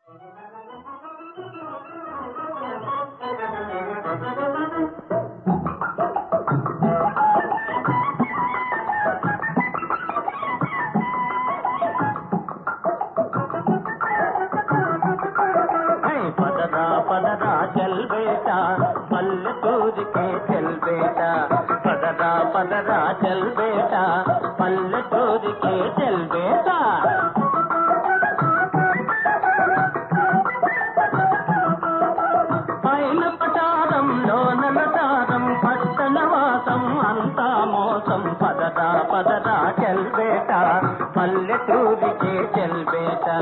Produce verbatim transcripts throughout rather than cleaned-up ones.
పదరా పదరా చల్ బేటా పల్లెటూరికే చల్ బేటా పదరా పదరా చల్ బేటా పల్లెటూరికే చల్ బేటా పైన పటారంలో నలతారం పట్టణవాసం అంతా మోసం పదరా పదరా చల్ బేటా పల్లెటూరికే చల్ బేటా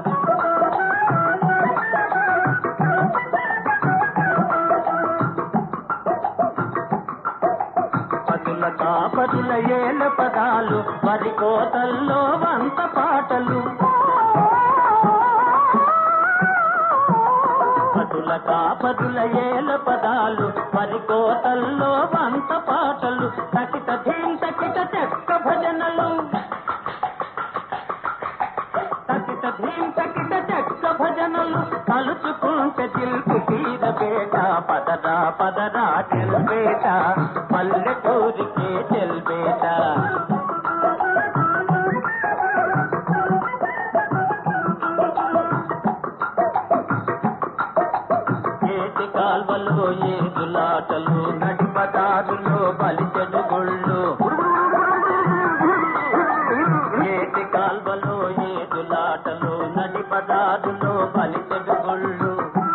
కాపరుల ఏల పదాలు వరి కోతల్లో వంత పాటలు పటుల కాపరుల ఏల పదాలు వరి కోతల్లో వంత పాటలు తకిట ధీం తకిట చెక్క భజనలు తకిట ధీం తకిట చెక్క భజనలు కలుచుకుంటే దిల్కు తీర బేట పదరా పదరా చెల్ బేట పల్లెటూరికే చెల్ బేట ఏటి కాల్వలో ఏదులాటలు నడిపదారులో బలిచెడు గుళ్ళు ఏటి కాల్వలో ఏదులాటలు నడిపదారులో బలిచెడు గుళ్ళు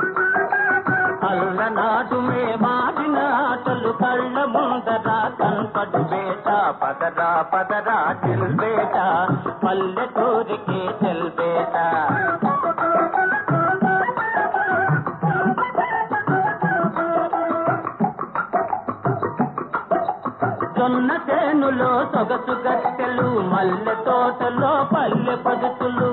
అల్లనాడు మే మాడిన ఆటలు కళ్ళ ముందరా కనపడు బేట పదరా పదరా చెల్ బేట పల్లెటూరికే చెల్ బేట జొన్న చేనులో సొగసు గట్టెలు మల్లె తోటలో పల్లె పదుతులు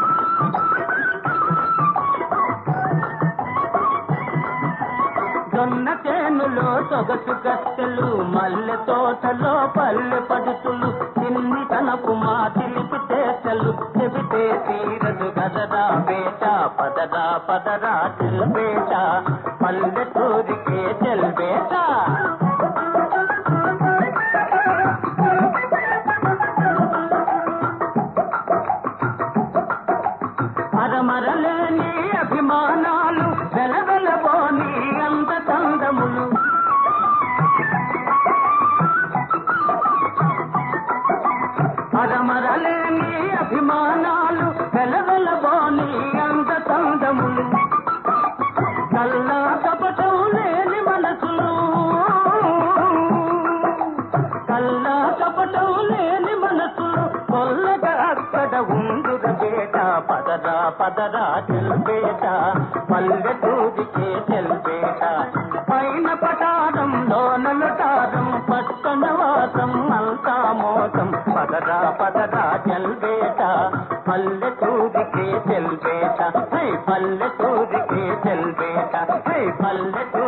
జొన్న చేనులో సొగసు గట్టెలు మల్లె తోటలో పల్లె పడుతులు చిన్ని తనపు మా చిలిపి చేతలు చెబితే తీరదు గదరా బేట పదరా పదరా చెల్ బేట పల్లెటూరికే చెల్ బేట అరమరలేని అభిమానాలు వెలవెలబోని అంత చందములు అరమరలేని అభిమానాలు వెలవెలబోని అంత చందములు కల్లా కపటం లేని మనసులు కల్లా కపటం లేని మనసులు కొల్లగా అక్కడ ఉండుర బేట పదరా పదరా చెల్ బేట పల్లెటూరికే చెల్ బేట పైన పటారంలో నలటారం పట్టణవాసం అంతా మోసం పదరా పదరా చెల్ బేట పల్లెటూరికే చెల్ బేట హై పల్లెటూరికే చెల్ బేట హై పల్లెటూరి